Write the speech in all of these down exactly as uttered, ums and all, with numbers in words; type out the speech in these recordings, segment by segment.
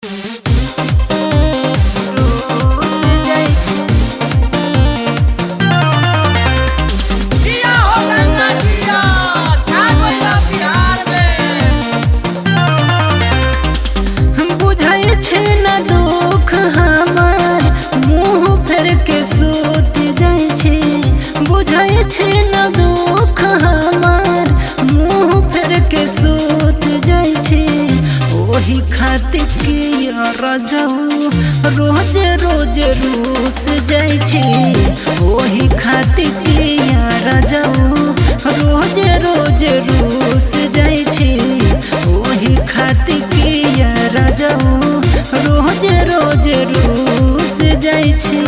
न दुख हमार मुँह फेर के सूत जाइ छी। ओही खातिर किया रजऊ रोज रोज रूस जाइ छी। ओही खातिर किया रजऊ रोज रोज रूस जाइ छी। ओही खातिर किया रजऊ रोज रोज रूस जाइ छी।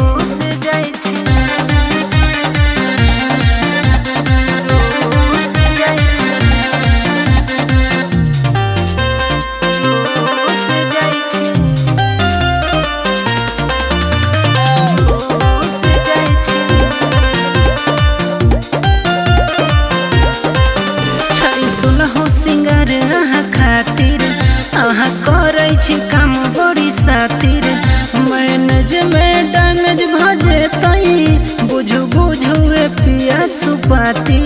खातिर अहाँ करै छी काम बड़ी सातिर मैनेज में डैमेज भ जेतई बुझू बुझू ए पिया सुपाती।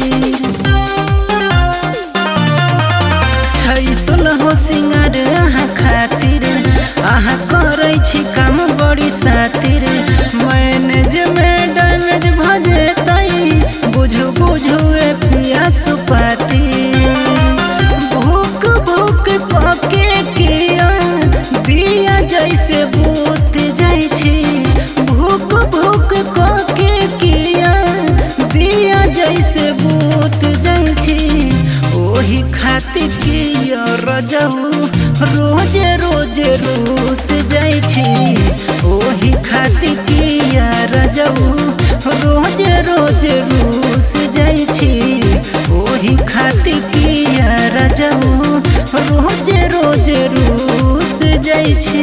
छै सुलहो सिंगार अहाँ खातिर अहाँ करै छी काम बड़ी सातिर मैनेज में डैमेज भ जेतई बुझू बुझू ए पिया सुपाती। के किया दिया जैसे बूत जाइ छी। भूख भूख के किया दिया जैसे बूत जाइ छी। ओही खातिर किया रजऊ रोज रोज रूस जाइ छी। ओही खातिर किया रजऊ रोज रोज रूस जाइ छी। ओही खातिर किया रजऊ रोज रोज रूस जाइ छी।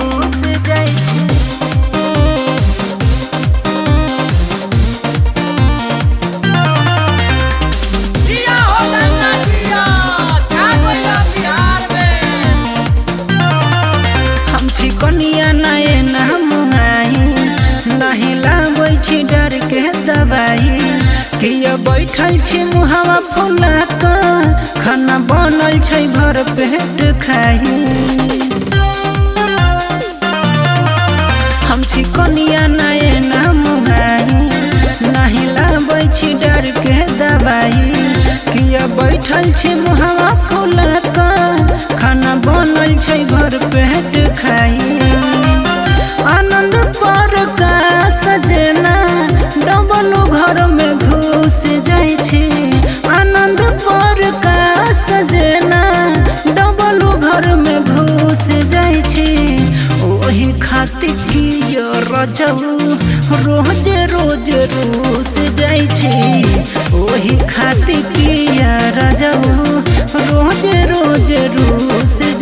हम छी कनिया नए नाम नहीं लाबै छी डर के दवाई। किया बैठल छी मुहावा फुला क खाना बनल छै भर पेट खाई। हम छी कनिया नए नाम नहीं लाबै छी डर के दवाई। किया बैठल छी मुहावा फुला क खाना बनल छै भर पेट खाई। आनंद पर का सजना डबलू घर में घुस जाइ छी। आनंद पर का सजना डबलू घर में घुस जाइ छी। ओही खातिर किया रजऊ रोज रोज रूस जाइ छी। ओही खातिर किया रजऊ रोज रोज रूस